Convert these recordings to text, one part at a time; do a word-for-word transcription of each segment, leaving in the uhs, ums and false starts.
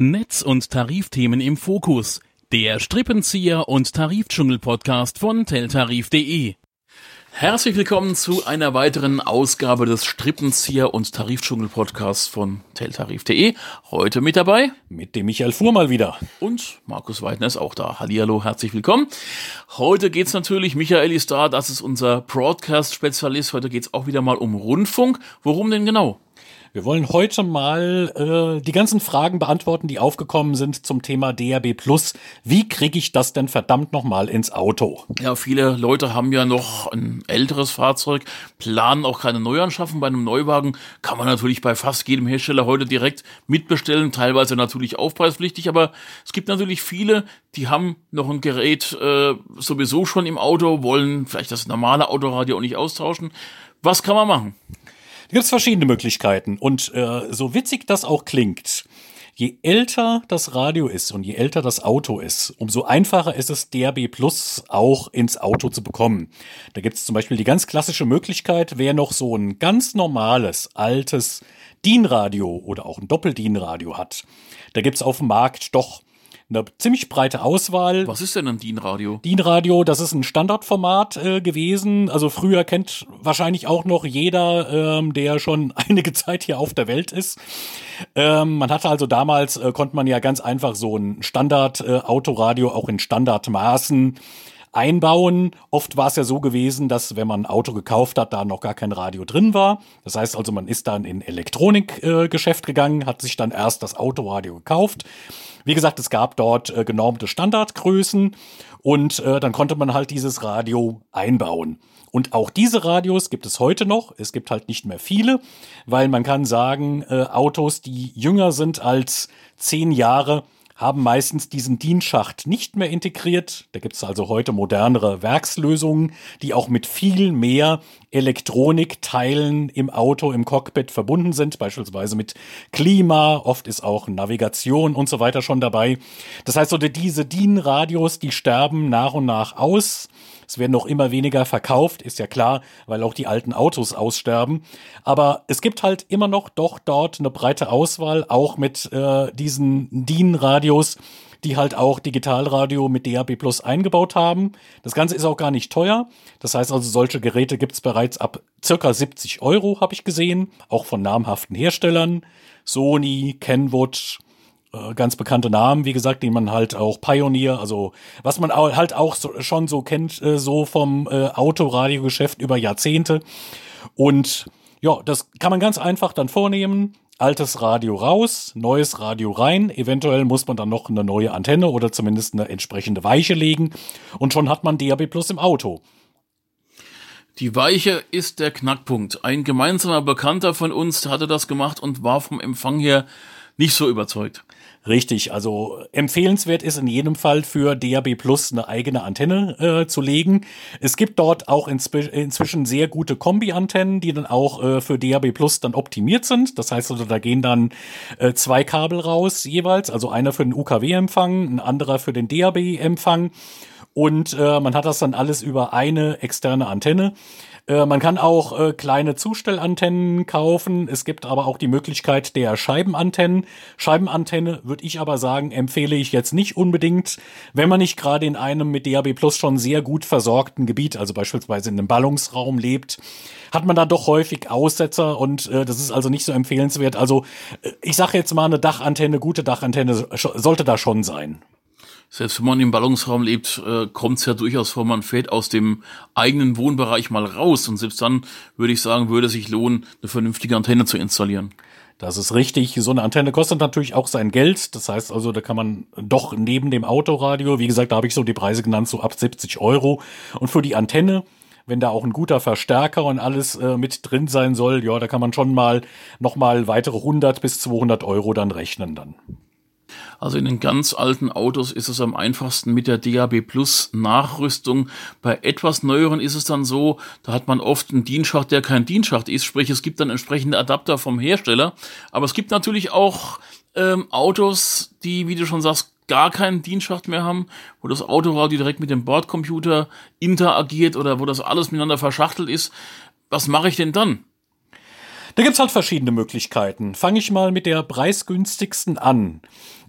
Netz- und Tarifthemen im Fokus. Der Strippenzieher und Tarifdschungel-Podcast von teltarif punkt de. Herzlich willkommen zu einer weiteren Ausgabe des Strippenzieher und Tarifdschungel-Podcasts von teltarif punkt de. Heute mit dabei mit dem Michael Fuhr mal wieder. Und Markus Weidner ist auch da. Hallihallo, herzlich willkommen. Heute geht's natürlich, Michael ist da, das ist unser Broadcast-Spezialist. Heute geht's auch wieder mal um Rundfunk. Worum denn genau? Wir wollen heute mal äh, die ganzen Fragen beantworten, die aufgekommen sind zum Thema D A B plus. Wie kriege ich das denn verdammt nochmal ins Auto? Ja, viele Leute haben ja noch ein älteres Fahrzeug, planen auch keine Neuanschaffung. Bei einem Neuwagen kann man natürlich bei fast jedem Hersteller heute direkt mitbestellen, teilweise natürlich aufpreispflichtig, aber es gibt natürlich viele, die haben noch ein Gerät äh, sowieso schon im Auto, wollen vielleicht das normale Autoradio auch nicht austauschen. Was kann man machen? Da gibt es verschiedene Möglichkeiten und äh, so witzig das auch klingt, je älter das Radio ist und je älter das Auto ist, umso einfacher ist es, D A B plus auch ins Auto zu bekommen. Da gibt es zum Beispiel die ganz klassische Möglichkeit, wer noch so ein ganz normales, altes D I N-Radio oder auch ein Doppel-D I N-Radio hat, da gibt es auf dem Markt doch eine ziemlich breite Auswahl. Was ist denn ein D I N-Radio? D I N-Radio, das ist ein Standardformat äh, gewesen. Also früher kennt wahrscheinlich auch noch jeder, ähm, der schon einige Zeit hier auf der Welt ist. Ähm, man hatte also damals, äh, konnte man ja ganz einfach so ein Standard-Autoradio äh, auch in Standardmaßen einbauen. Oft war es ja so gewesen, dass wenn man ein Auto gekauft hat, da noch gar kein Radio drin war. Das heißt also, man ist dann in Elektronikgeschäft äh, gegangen, hat sich dann erst das Autoradio gekauft. Wie gesagt, es gab dort äh, genormte Standardgrößen und äh, dann konnte man halt dieses Radio einbauen. Und auch diese Radios gibt es heute noch. Es gibt halt nicht mehr viele, weil man kann sagen, äh, Autos, die jünger sind als zehn Jahre, haben meistens diesen D I N-Schacht nicht mehr integriert. Da gibt es also heute modernere Werkslösungen, die auch mit viel mehr Elektronikteilen im Auto, im Cockpit verbunden sind, beispielsweise mit Klima, oft ist auch Navigation und so weiter schon dabei. Das heißt, so diese D I N-Radios, die sterben nach und nach aus. Es werden noch immer weniger verkauft, ist ja klar, weil auch die alten Autos aussterben. Aber es gibt halt immer noch doch dort eine breite Auswahl, auch mit äh, diesen D I N-Radios, die halt auch Digitalradio mit D A B plus eingebaut haben. Das Ganze ist auch gar nicht teuer. Das heißt also, solche Geräte gibt's bereits ab circa siebzig Euro, habe ich gesehen. Auch von namhaften Herstellern. Sony, Kenwood, ganz bekannte Namen, wie gesagt, die man halt auch Pioneer, also was man halt auch so, schon so kennt, so vom äh, Autoradiogeschäft über Jahrzehnte. Und ja, das kann man ganz einfach dann vornehmen. Altes Radio raus, neues Radio rein. Eventuell muss man dann noch eine neue Antenne oder zumindest eine entsprechende Weiche legen. Und schon hat man D A B plus im Auto. Die Weiche ist der Knackpunkt. Ein gemeinsamer Bekannter von uns hatte das gemacht und war vom Empfang her nicht so überzeugt. Richtig, also empfehlenswert ist in jedem Fall für D A B plus eine eigene Antenne äh, zu legen. Es gibt dort auch inspe- inzwischen sehr gute Kombi-Antennen, die dann auch äh, für D A B plus dann optimiert sind. Das heißt also, da gehen dann äh, zwei Kabel raus jeweils, also einer für den U K W-Empfang, ein anderer für den D A B-Empfang. Und äh, man hat das dann alles über eine externe Antenne. Äh, man kann auch äh, kleine Zustellantennen kaufen. Es gibt aber auch die Möglichkeit der Scheibenantennen. Scheibenantenne würde ich aber sagen, empfehle ich jetzt nicht unbedingt, wenn man nicht gerade in einem mit D A B plus schon sehr gut versorgten Gebiet, also beispielsweise in einem Ballungsraum lebt, hat man da doch häufig Aussetzer und äh, das ist also nicht so empfehlenswert. Also äh, ich sage jetzt mal, eine Dachantenne, gute Dachantenne sollte da schon sein. Selbst wenn man im Ballungsraum lebt, äh, kommt es ja durchaus vor, man fährt aus dem eigenen Wohnbereich mal raus. Und selbst dann würde ich sagen, würde es sich lohnen, eine vernünftige Antenne zu installieren. Das ist richtig. So eine Antenne kostet natürlich auch sein Geld. Das heißt also, da kann man doch neben dem Autoradio, wie gesagt, da habe ich so die Preise genannt, so ab siebzig Euro. Und für die Antenne, wenn da auch ein guter Verstärker und alles äh, mit drin sein soll, ja, da kann man schon mal nochmal weitere hundert bis zweihundert Euro dann rechnen dann. Also in den ganz alten Autos ist es am einfachsten mit der D A B plus Nachrüstung. Bei etwas neueren ist es dann so, da hat man oft einen D I N-Schacht, der kein D I N-Schacht ist, sprich es gibt dann entsprechende Adapter vom Hersteller. Aber es gibt natürlich auch ähm, Autos, die, wie du schon sagst, gar keinen D I N-Schacht mehr haben, wo das Autoradio direkt mit dem Bordcomputer interagiert oder wo das alles miteinander verschachtelt ist. Was mache ich denn dann? Da gibt's halt verschiedene Möglichkeiten. Fange ich mal mit der preisgünstigsten an.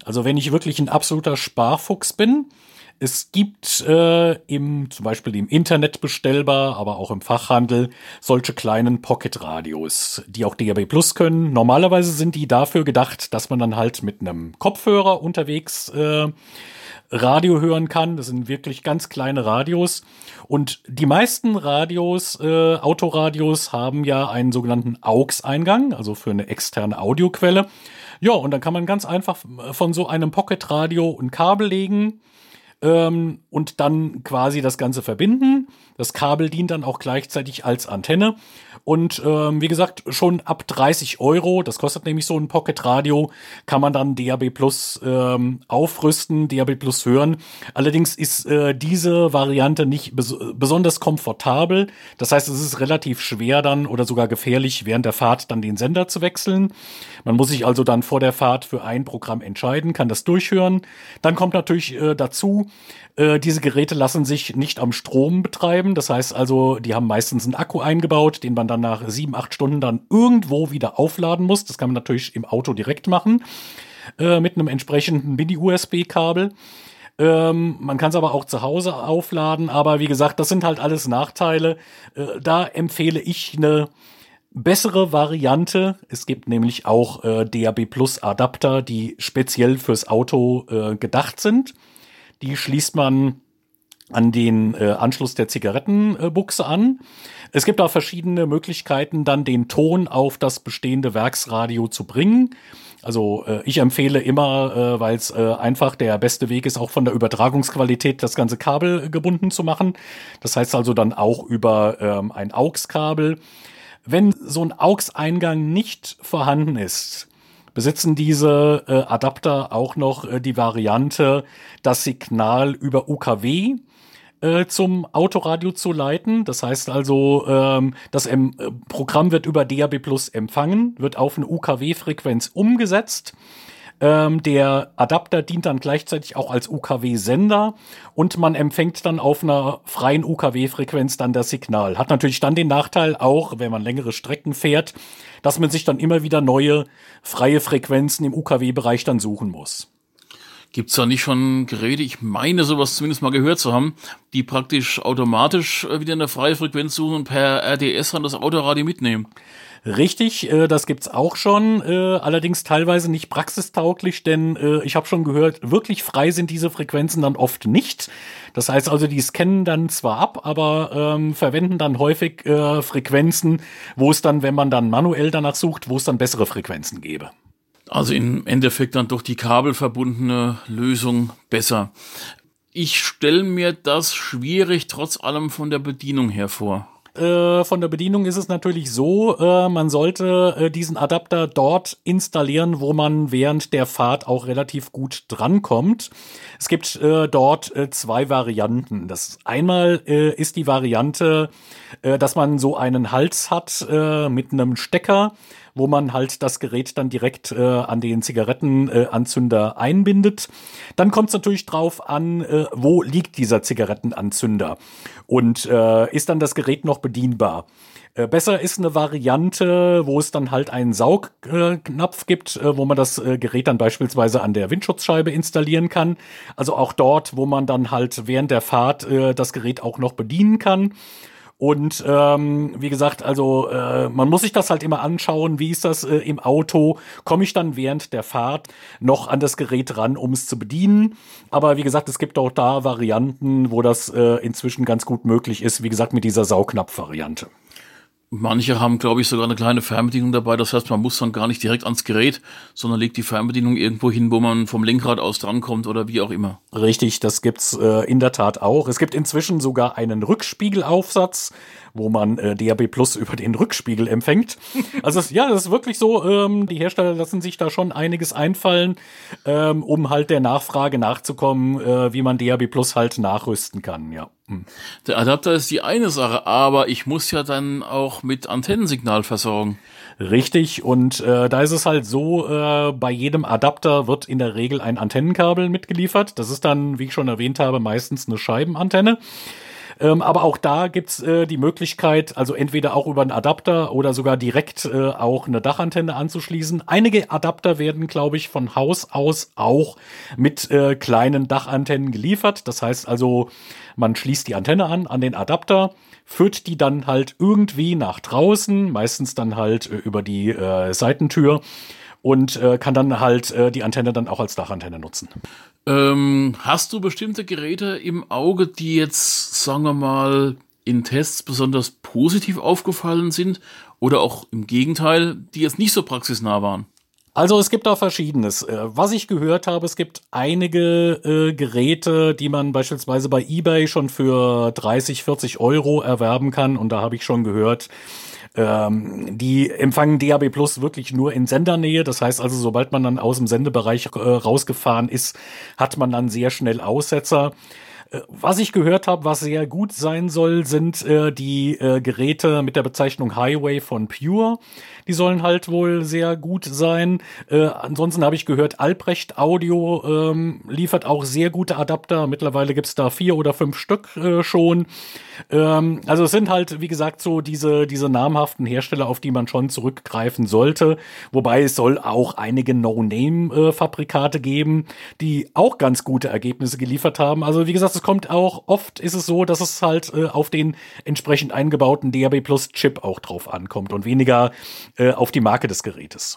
Also wenn ich wirklich ein absoluter Sparfuchs bin, es gibt äh, im zum Beispiel im Internet bestellbar, aber auch im Fachhandel solche kleinen Pocket-Radios, die auch D A B Plus können. Normalerweise sind die dafür gedacht, dass man dann halt mit einem Kopfhörer unterwegs äh, Radio hören kann. Das sind wirklich ganz kleine Radios. Und die meisten Radios, äh, Autoradios, haben ja einen sogenannten A U X-Eingang, also für eine externe Audioquelle. Ja, und dann kann man ganz einfach von so einem Pocket-Radio ein Kabel legen ähm, und dann quasi das Ganze verbinden. Das Kabel dient dann auch gleichzeitig als Antenne. Und ähm, wie gesagt, schon ab dreißig Euro, das kostet nämlich so ein Pocket-Radio, kann man dann D A B Plus ähm, aufrüsten, D A B Plus hören. Allerdings ist äh, diese Variante nicht bes- besonders komfortabel. Das heißt, es ist relativ schwer dann oder sogar gefährlich, während der Fahrt dann den Sender zu wechseln. Man muss sich also dann vor der Fahrt für ein Programm entscheiden, kann das durchhören. Dann kommt natürlich äh, dazu, äh, diese Geräte lassen sich nicht am Strom betreiben. Das heißt also, die haben meistens einen Akku eingebaut, den man dann nach sieben, acht Stunden dann irgendwo wieder aufladen muss. Das kann man natürlich im Auto direkt machen, äh, mit einem entsprechenden Mini-U S B-Kabel. Ähm, man kann es aber auch zu Hause aufladen. Aber wie gesagt, das sind halt alles Nachteile. Äh, da empfehle ich eine bessere Variante. Es gibt nämlich auch äh, D A B Plus Adapter, die speziell fürs Auto äh, gedacht sind. Die schließt man an den äh, Anschluss der Zigarettenbuchse äh, an. Es gibt auch verschiedene Möglichkeiten, dann den Ton auf das bestehende Werksradio zu bringen. Also äh, ich empfehle immer, äh, weil es äh, einfach der beste Weg ist, auch von der Übertragungsqualität das ganze Kabel gebunden zu machen. Das heißt also dann auch über ähm, ein A U X-Kabel. Wenn so ein A U X-Eingang nicht vorhanden ist, besitzen diese äh, Adapter auch noch äh, die Variante, das Signal über U K W äh, zum Autoradio zu leiten. Das heißt also, ähm, das em- äh, Programm wird über D A B Plus empfangen, wird auf eine U K W-Frequenz umgesetzt. Ähm, der Adapter dient dann gleichzeitig auch als U K W-Sender und man empfängt dann auf einer freien U K W-Frequenz dann das Signal. Hat natürlich dann den Nachteil auch, wenn man längere Strecken fährt, dass man sich dann immer wieder neue freie Frequenzen im U K W-Bereich dann suchen muss. Gibt's da nicht schon Geräte, ich meine sowas zumindest mal gehört zu haben, die praktisch automatisch wieder eine freie Frequenz suchen und per R D S dann das Autoradio mitnehmen? Richtig, äh, das gibt's auch schon, äh, allerdings teilweise nicht praxistauglich, denn äh, ich habe schon gehört, wirklich frei sind diese Frequenzen dann oft nicht. Das heißt also, die scannen dann zwar ab, aber ähm, verwenden dann häufig äh, Frequenzen, wo es dann, wenn man dann manuell danach sucht, wo es dann bessere Frequenzen gäbe. Also im Endeffekt dann doch die kabelverbundene Lösung besser. Ich stelle mir das schwierig trotz allem von der Bedienung her vor. Äh, von der Bedienung ist es natürlich so, äh, man sollte äh, diesen Adapter dort installieren, wo man während der Fahrt auch relativ gut drankommt. Es gibt äh, dort äh, zwei Varianten. Das einmal äh, ist die Variante, äh, dass man so einen Hals hat äh, mit einem Stecker, wo man halt das Gerät dann direkt äh, an den Zigarettenanzünder äh, einbindet. Dann kommt es natürlich drauf an, äh, wo liegt dieser Zigarettenanzünder und äh, ist dann das Gerät noch bedienbar. Äh, besser ist eine Variante, wo es dann halt einen Saugknopf gibt, äh, wo man das äh, Gerät dann beispielsweise an der Windschutzscheibe installieren kann. Also auch dort, wo man dann halt während der Fahrt äh, das Gerät auch noch bedienen kann. Und ähm, wie gesagt, also äh, man muss sich das halt immer anschauen, wie ist das äh, im Auto, komme ich dann während der Fahrt noch an das Gerät ran, um es zu bedienen. Aber wie gesagt, es gibt auch da Varianten, wo das äh, inzwischen ganz gut möglich ist, wie gesagt, mit dieser Saugnapf-Variante. Manche haben, glaube ich, sogar eine kleine Fernbedienung dabei. Das heißt, man muss dann gar nicht direkt ans Gerät, sondern legt die Fernbedienung irgendwo hin, wo man vom Lenkrad aus drankommt oder wie auch immer. Richtig, das gibt's äh, in der Tat auch. Es gibt inzwischen sogar einen Rückspiegelaufsatz, wo man äh, D A B Plus über den Rückspiegel empfängt. Also es, ja, das ist wirklich so, ähm, die Hersteller lassen sich da schon einiges einfallen, ähm, um halt der Nachfrage nachzukommen, äh, wie man D A B Plus halt nachrüsten kann, ja. Hm. Der Adapter ist die eine Sache, aber ich muss ja dann auch mit Antennensignal versorgen. Richtig, und äh, da ist es halt so, äh, bei jedem Adapter wird in der Regel ein Antennenkabel mitgeliefert. Das ist dann, wie ich schon erwähnt habe, meistens eine Scheibenantenne. Ähm, aber auch da gibt's äh, die Möglichkeit, also entweder auch über einen Adapter oder sogar direkt äh, auch eine Dachantenne anzuschließen. Einige Adapter werden, glaube ich, von Haus aus auch mit äh, kleinen Dachantennen geliefert. Das heißt also, man schließt die Antenne an, an den Adapter, führt die dann halt irgendwie nach draußen, meistens dann halt äh, über die äh, Seitentür und äh, kann dann halt äh, die Antenne dann auch als Dachantenne nutzen. Ähm, hast du bestimmte Geräte im Auge, die jetzt, sagen wir mal, in Tests besonders positiv aufgefallen sind oder auch im Gegenteil, die jetzt nicht so praxisnah waren? Also es gibt da Verschiedenes. Was ich gehört habe, es gibt einige äh, Geräte, die man beispielsweise bei eBay schon für dreißig, vierzig Euro erwerben kann. Und da habe ich schon gehört, ähm, die empfangen D A B Plus wirklich nur in Sendernähe. Das heißt also, sobald man dann aus dem Sendebereich äh, rausgefahren ist, hat man dann sehr schnell Aussetzer. Was ich gehört habe, was sehr gut sein soll, sind äh, die äh, Geräte mit der Bezeichnung Highway von Pure. Die sollen halt wohl sehr gut sein. Äh, ansonsten habe ich gehört, Albrecht Audio ähm, liefert auch sehr gute Adapter. Mittlerweile gibt's da vier oder fünf Stück äh, schon. Ähm, also es sind halt, wie gesagt, so diese diese namhaften Hersteller, auf die man schon zurückgreifen sollte. Wobei es soll auch einige No-Name-Fabrikate geben, die auch ganz gute Ergebnisse geliefert haben. Also wie gesagt, es kommt auch, oft ist es so, dass es halt äh, auf den entsprechend eingebauten D A B Plus Chip auch drauf ankommt und weniger äh, auf die Marke des Gerätes.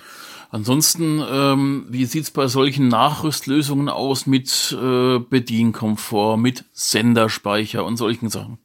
Ansonsten, ähm, wie sieht's bei solchen Nachrüstlösungen aus mit äh, Bedienkomfort, mit Senderspeicher und solchen Sachen?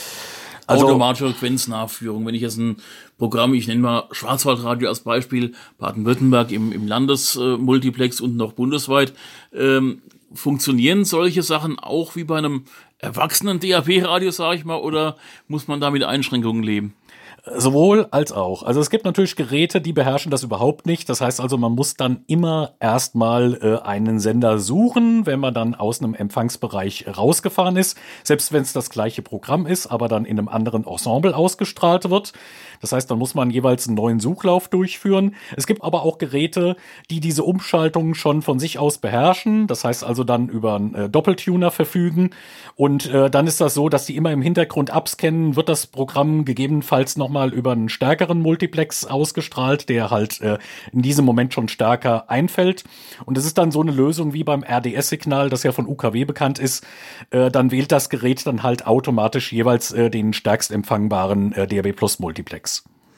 Also, automatische Frequenznachführung. Wenn ich jetzt ein Programm, ich nenne mal Schwarzwaldradio als Beispiel, Baden-Württemberg im, im Landesmultiplex und noch bundesweit, ähm, funktionieren solche Sachen auch wie bei einem erwachsenen D A B-Radio, sage ich mal, oder muss man da mit Einschränkungen leben? Sowohl als auch. Also es gibt natürlich Geräte, die beherrschen das überhaupt nicht. Das heißt also, man muss dann immer erstmal äh, einen Sender suchen, wenn man dann aus einem Empfangsbereich rausgefahren ist. Selbst wenn es das gleiche Programm ist, aber dann in einem anderen Ensemble ausgestrahlt wird. Das heißt, dann muss man jeweils einen neuen Suchlauf durchführen. Es gibt aber auch Geräte, die diese Umschaltung schon von sich aus beherrschen. Das heißt also dann über einen äh, Doppeltuner verfügen. Und äh, dann ist das so, dass die immer im Hintergrund abscannen, wird das Programm gegebenenfalls nochmal über einen stärkeren Multiplex ausgestrahlt, der halt äh, in diesem Moment schon stärker einfällt. Und es ist dann so eine Lösung wie beim R D S-Signal, das ja von U K W bekannt ist. Äh, dann wählt das Gerät dann halt automatisch jeweils äh, den stärkst empfangbaren äh, D A B Plus Multiplex.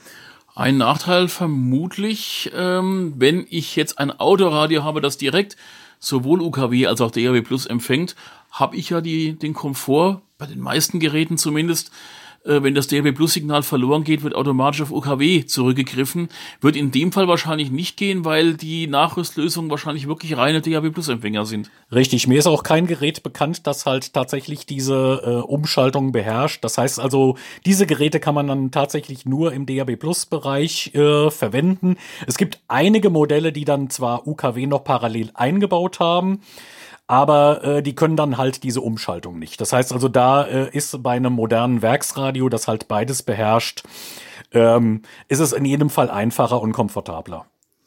Ein Nachteil vermutlich, ähm, wenn ich jetzt ein Autoradio habe, das direkt sowohl U K W als auch D A B Plus empfängt, habe ich ja die, den Komfort, bei den meisten Geräten zumindest, äh, wenn das D A B Plus Signal verloren geht, wird automatisch auf U K W zurückgegriffen. Wird in dem Fall wahrscheinlich nicht gehen, weil die Nachrüstlösungen wahrscheinlich wirklich reine D A B Plus Empfänger sind. Richtig, mir ist auch kein Gerät bekannt, das halt tatsächlich diese äh, Umschaltung beherrscht. Das heißt also, diese Geräte kann man dann tatsächlich nur im D A B Plus Bereich äh, verwenden. Es gibt einige Modelle, die dann zwar U K W noch parallel eingebaut haben, aber äh, die können dann halt diese Umschaltung nicht. Das heißt also, da äh, ist bei einem modernen Werksradio, das halt beides beherrscht, ähm, ist es in jedem Fall einfacher und komfortabler.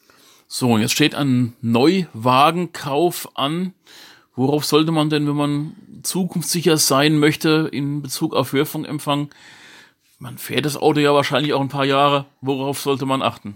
So, jetzt steht ein Neuwagenkauf an. Worauf sollte man denn, wenn man zukunftssicher sein möchte in Bezug auf Hörfunkempfang? Man fährt das Auto ja wahrscheinlich auch ein paar Jahre. Worauf sollte man achten?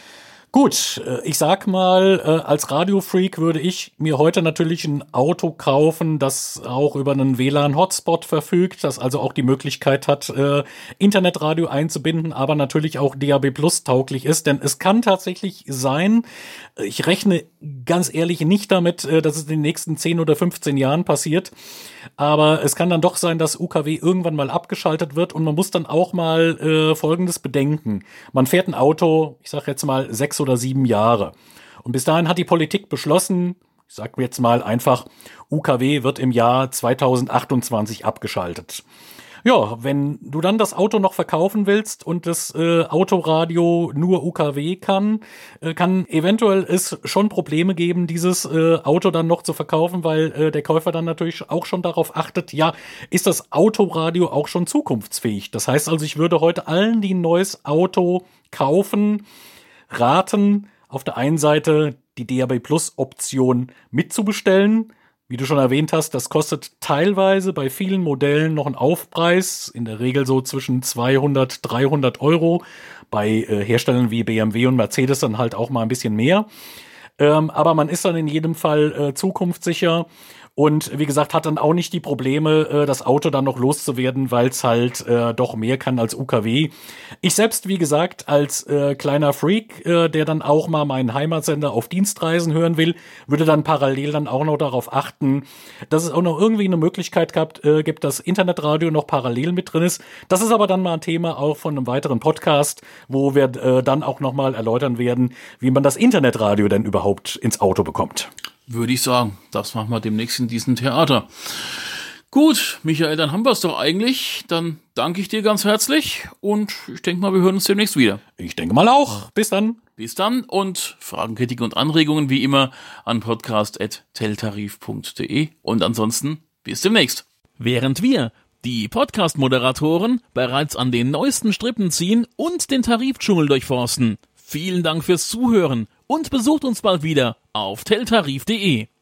Gut, ich sag mal, als Radiofreak würde ich mir heute natürlich ein Auto kaufen, das auch über einen W L A N-Hotspot verfügt, das also auch die Möglichkeit hat, Internetradio einzubinden, aber natürlich auch D A B Plus tauglich ist. Denn es kann tatsächlich sein, ich rechne ganz ehrlich nicht damit, dass es in den nächsten zehn oder fünfzehn Jahren passiert, aber es kann dann doch sein, dass U K W irgendwann mal abgeschaltet wird und man muss dann auch mal äh, Folgendes bedenken. Man fährt ein Auto, ich sag jetzt mal sechs oder sieben Jahre. Und bis dahin hat die Politik beschlossen, ich sag jetzt mal einfach, U K W wird im Jahr zweitausendachtundzwanzig abgeschaltet. Ja, wenn du dann das Auto noch verkaufen willst und das äh, Autoradio nur U K W kann, äh, kann eventuell es schon Probleme geben, dieses äh, Auto dann noch zu verkaufen, weil äh, der Käufer dann natürlich auch schon darauf achtet, ja, ist das Autoradio auch schon zukunftsfähig? Das heißt also, ich würde heute allen, die ein neues Auto kaufen, raten, auf der einen Seite die D A B Plus Option mitzubestellen, Wie du schon erwähnt hast, das kostet teilweise bei vielen Modellen noch einen Aufpreis, in der Regel so zwischen zweihundert, dreihundert Euro, bei äh, Herstellern wie B M W und Mercedes dann halt auch mal ein bisschen mehr. Ähm, aber man ist dann in jedem Fall äh, zukunftssicher und wie gesagt, hat dann auch nicht die Probleme, äh, das Auto dann noch loszuwerden, weil es halt äh, doch mehr kann als U K W. Ich selbst, wie gesagt, als äh, kleiner Freak, äh, der dann auch mal meinen Heimatsender auf Dienstreisen hören will, würde dann parallel dann auch noch darauf achten, dass es auch noch irgendwie eine Möglichkeit gehabt, äh, gibt, dass Internetradio noch parallel mit drin ist. Das ist aber dann mal ein Thema auch von einem weiteren Podcast, wo wir äh, dann auch noch mal erläutern werden, wie man das Internetradio denn überhaupt ins Auto bekommt. Würde ich sagen, das machen wir demnächst in diesem Theater. Gut, Michael, dann haben wir es doch eigentlich. Dann danke ich dir ganz herzlich und ich denke mal, wir hören uns demnächst wieder. Ich denke mal auch. Bis dann. Bis dann und Fragen, Kritik und Anregungen wie immer an podcast at teltarif punkt de und ansonsten bis demnächst. Während wir, die Podcast-Moderatoren, bereits an den neuesten Strippen ziehen und den Tarifdschungel durchforsten. Vielen Dank fürs Zuhören und besucht uns bald wieder auf teltarif punkt de.